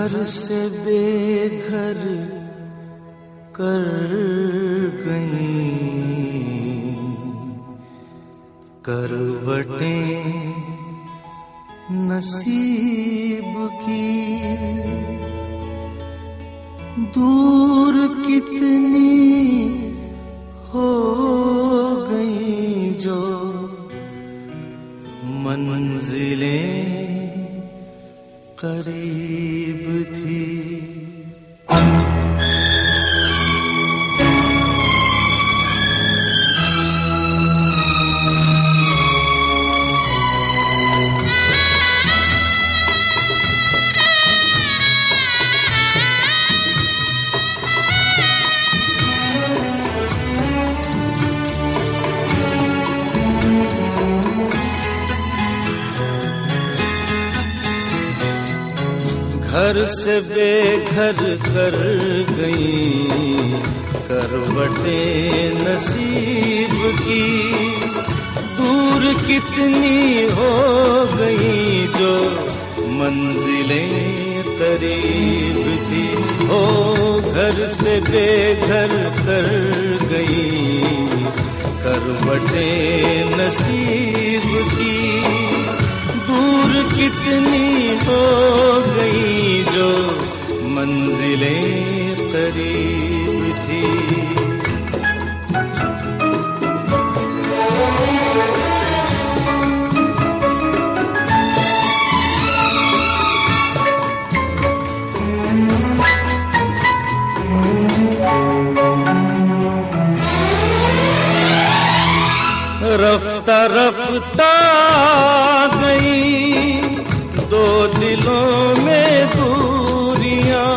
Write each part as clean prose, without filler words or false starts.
घर से बेघर कर गई करवटें नसीब की। दूर कितनी हो गई जो मंजिलें करीब थी। घर से बेघर कर गई करवटें नसीब की। दूर कितनी हो गई जो मंजिलें करीब थी। ओ घर से बेघर कर गई करवटें नसीब की। दूर कितनी हो गई जो मंजिलें करीब थी। रफ्ता रफ्ता गई दो दिलों में दूरियां।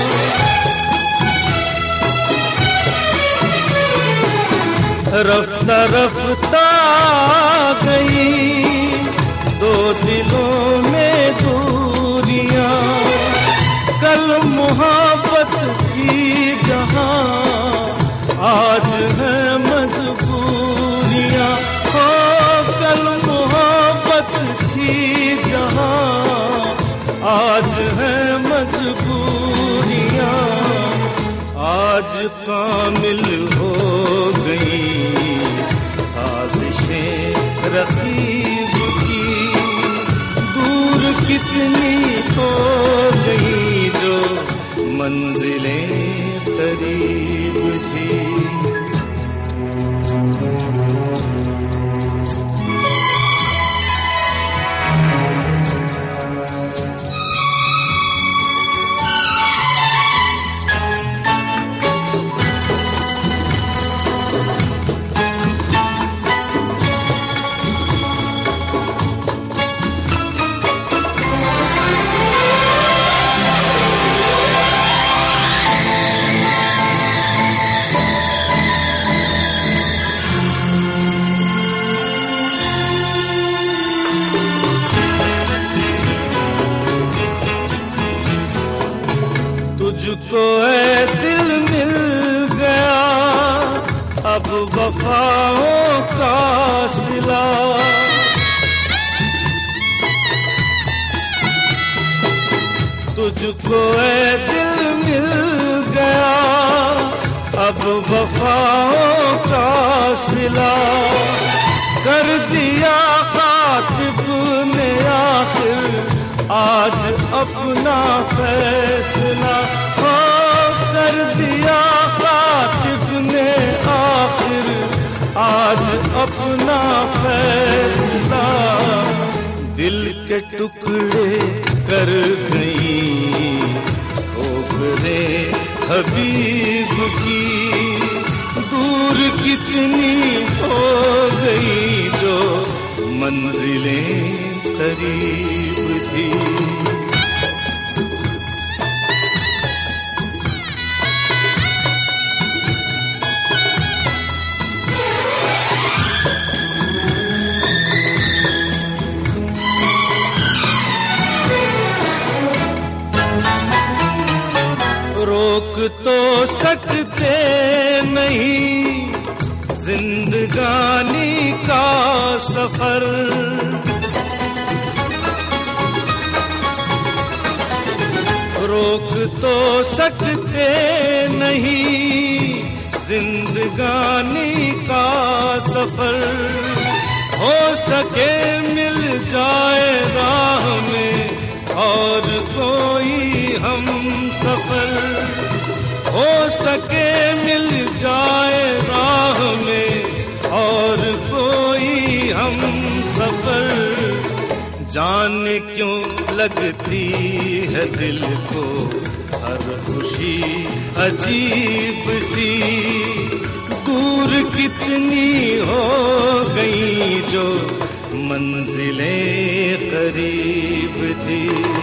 रफ्ता रफ्ता गई दो दिलों में दूरियां। कल मोहब्बत थी जहां आज है मजबूरियां। हो कल मोहब्बत थी जहां आज है मजबूरियां। आज कामिल हो गई साजिशें रकीब की। दूर कितनी हो गई जो मंजिलें करीब थी। तुझको ऐ दिल मिल गया अब वफाओं का सिला। तुझको ऐ दिल मिल गया अब वफाओं का सिला। कर दिया कातिब ने आखिर आज अपना फैसला। हो कर दिया कातिब ने आखिर आज अपना फैसला। दिल के टुकड़े कर गई ठोकरे हबीब की। दूर कितनी हो गई जो मंजिलें करीब थी। रोक तो सकते नहीं जिंदगानी का सफर। रोक तो सकते नहीं जिंदगानी का सफर। हो सके मिल जाए राह में और कोई हम सफर। हो सके मिल जाए राह में और कोई हम सफर। जाने क्यों लगती है दिल को हर खुशी अजीब सी। दूर कितनी हो गई जो मंजिलें करीब थी।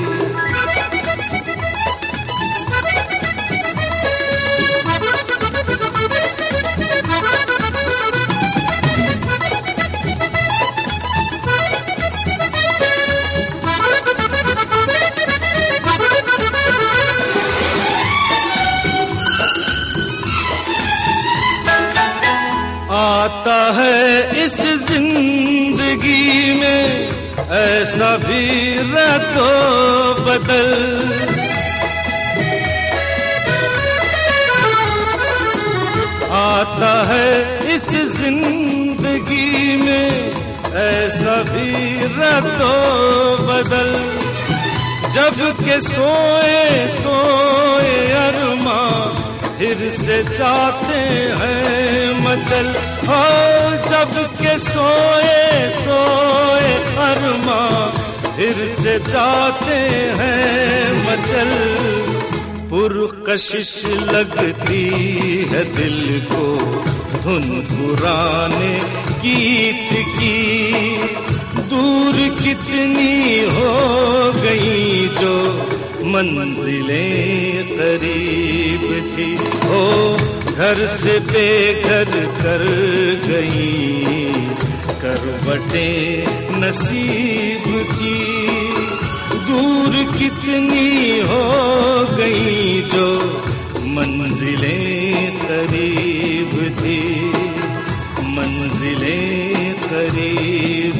आता है इस जिंदगी में ऐसा भी रतो बदल। आता है इस जिंदगी में ऐसा भी रतो बदल। जब के सोए सोए अरमां फिर से जाते हैं मचल। हो जब के सोए सोए अरमां फिर से जाते हैं मचल। पुरकशिश लगती है दिल को धुन पुराने गीत की। दूर कितनी हो गई जो मंजिलें करीब थी। ओ घर से बेघर कर गई करवटें नसीब की। दूर कितनी हो गई जो मंजिलें करीब थी। मंजिलें करीब